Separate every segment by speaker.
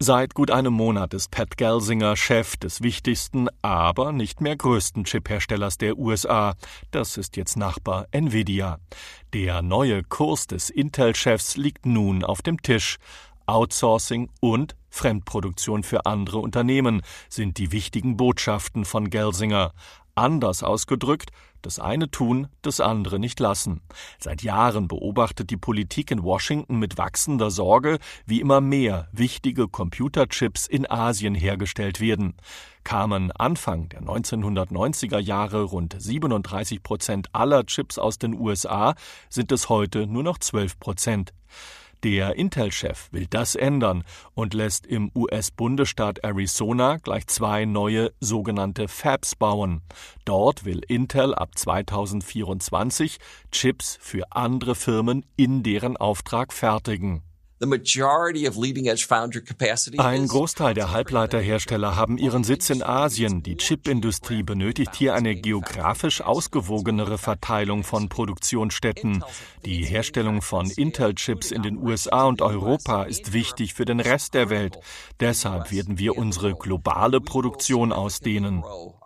Speaker 1: Seit gut einem Monat ist Pat Gelsinger Chef des wichtigsten, aber nicht mehr größten Chipherstellers der USA. Das ist jetzt Nachbar Nvidia. Der neue Kurs des Intel-Chefs liegt nun auf dem Tisch. Outsourcing und Fremdproduktion für andere Unternehmen sind die wichtigen Botschaften von Gelsinger. Anders ausgedrückt, das eine tun, das andere nicht lassen. Seit Jahren beobachtet die Politik in Washington mit wachsender Sorge, wie immer mehr wichtige Computerchips in Asien hergestellt werden. Kamen Anfang der 1990er Jahre rund 37% aller Chips aus den USA, sind es heute nur noch 12%. Der Intel-Chef will das ändern und lässt im US-Bundesstaat Arizona gleich 2 neue sogenannte Fabs bauen. Dort will Intel ab 2024 Chips für andere Firmen in deren Auftrag fertigen. Ein Großteil der Halbleiterhersteller haben ihren Sitz in Asien. Die Chipindustrie benötigt hier eine geografisch ausgewogenere Verteilung von Produktionsstätten. Die Herstellung von Intel-Chips in den USA und Europa ist wichtig für den Rest der Welt. Deshalb werden wir unsere globale Produktion ausdehnen.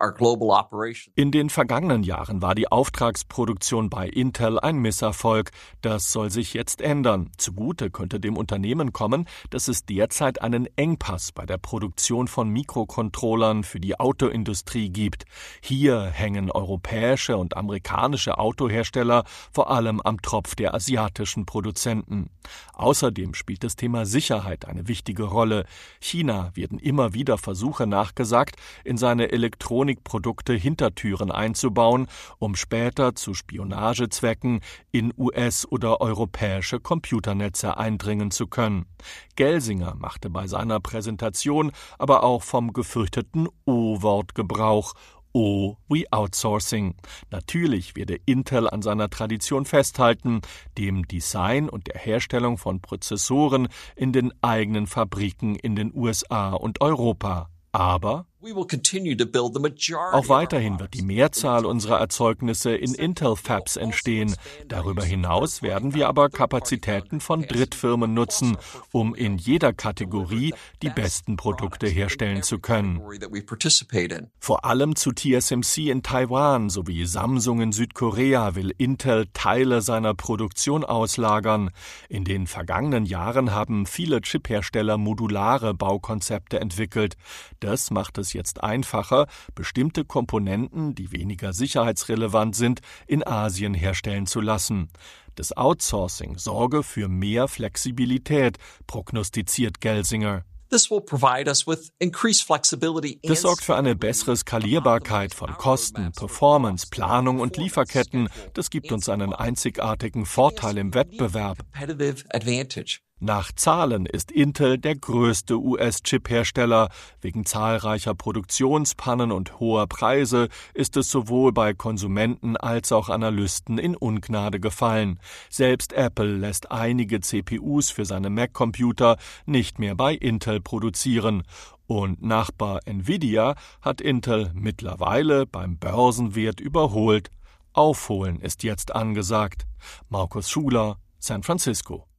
Speaker 1: In den vergangenen Jahren war die Auftragsproduktion bei Intel ein Misserfolg. Das soll sich jetzt ändern. Zugute könnte dem Unternehmen kommen, dass es derzeit einen Engpass bei der Produktion von Mikrocontrollern für die Autoindustrie gibt. Hier hängen europäische und amerikanische Autohersteller vor allem am Tropf der asiatischen Produzenten. Außerdem spielt das Thema Sicherheit eine wichtige Rolle. China werden immer wieder Versuche nachgesagt, in seine Elektronikprodukte Hintertüren einzubauen, um später zu Spionagezwecken in US- oder europäische Computernetze eindringen zu können. Gelsinger machte bei seiner Präsentation aber auch vom gefürchteten O-Wort Gebrauch. O wie Outsourcing. Natürlich werde Intel an seiner Tradition festhalten, dem Design und der Herstellung von Prozessoren in den eigenen Fabriken in den USA und Europa. Aber auch weiterhin wird die Mehrzahl unserer Erzeugnisse in Intel-Fabs entstehen. Darüber hinaus werden wir aber Kapazitäten von Drittfirmen nutzen, um in jeder Kategorie die besten Produkte herstellen zu können. Vor allem zu TSMC in Taiwan sowie Samsung in Südkorea will Intel Teile seiner Produktion auslagern. In den vergangenen Jahren haben viele Chiphersteller modulare Baukonzepte entwickelt. Das macht es jetzt einfacher, bestimmte Komponenten, die weniger sicherheitsrelevant sind, in Asien herstellen zu lassen. Das Outsourcing sorge für mehr Flexibilität, prognostiziert Gelsinger. Das sorgt für eine bessere Skalierbarkeit von Kosten, Performance, Planung und Lieferketten. Das gibt uns einen einzigartigen Vorteil im Wettbewerb. Nach Zahlen ist Intel der größte US-Chip-Hersteller. Wegen zahlreicher Produktionspannen und hoher Preise ist es sowohl bei Konsumenten als auch Analysten in Ungnade gefallen. Selbst Apple lässt einige CPUs für seine Mac-Computer nicht mehr bei Intel produzieren. Und Nachbar Nvidia hat Intel mittlerweile beim Börsenwert überholt. Aufholen ist jetzt angesagt. Markus Schuler, San Francisco.